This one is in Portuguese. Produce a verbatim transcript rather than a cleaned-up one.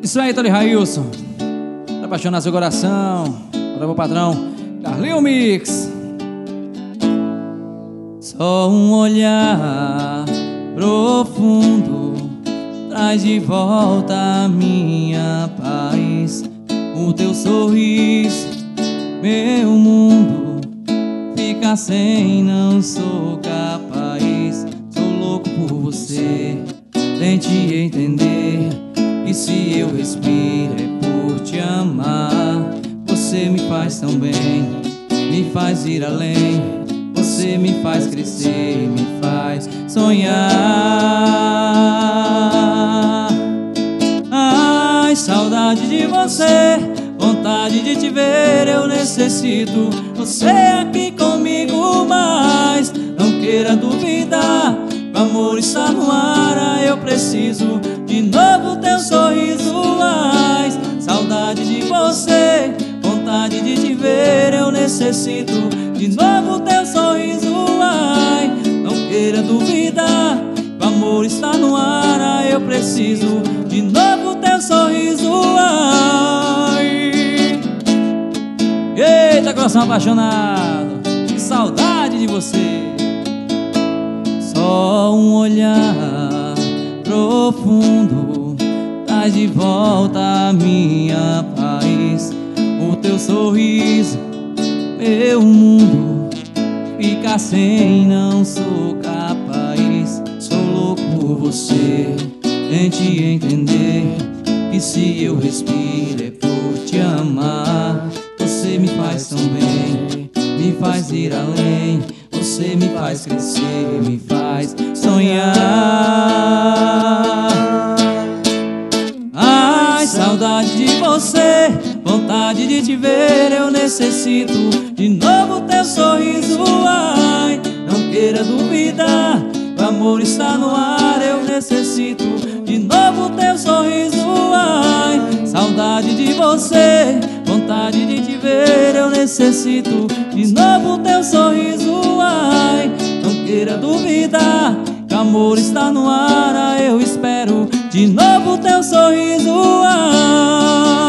Isso aí, Tony Railson, pra apaixonar seu coração. Para meu patrão Carlinho Mix. Só um olhar profundo traz de volta a minha paz. O teu sorriso, meu mundo fica sem, não sou capaz. Sou louco por você, tente entender que se eu respiro é por te amar. Você me faz tão bem, me faz ir além. Você me faz crescer, me faz sonhar. Ai, saudade de você, vontade de te ver, eu necessito você aqui comigo, mas não queira duvidar, o amor está no ar, eu preciso de novo teu sorriso. Ai, saudade de você, vontade de te ver, eu necessito de novo teu sorriso. Ai, não queira duvidar, o amor está no ar, eu preciso de novo teu sorriso. Ai, eita, coração apaixonado, que saudade de você. Só um olhar profundo traz de volta a minha paz. O teu sorriso, meu mundo fica sem, não sou capaz. Sou louco por você, tente entender que se eu respiro é por te amar. Você me faz tão bem, me faz ir além. Você me faz crescer, me faz sonhar. Ai, saudade de você, vontade de te ver, eu necessito de novo teu sorriso. Ai, não queira duvidar, o amor está no ar, eu necessito de novo teu sorriso. Ai, saudade de você, vontade de te ver, eu necessito de novo teu sorriso. Ai, não queira duvidar, o amor está no ar, eu espero de novo teu sorriso. Ai,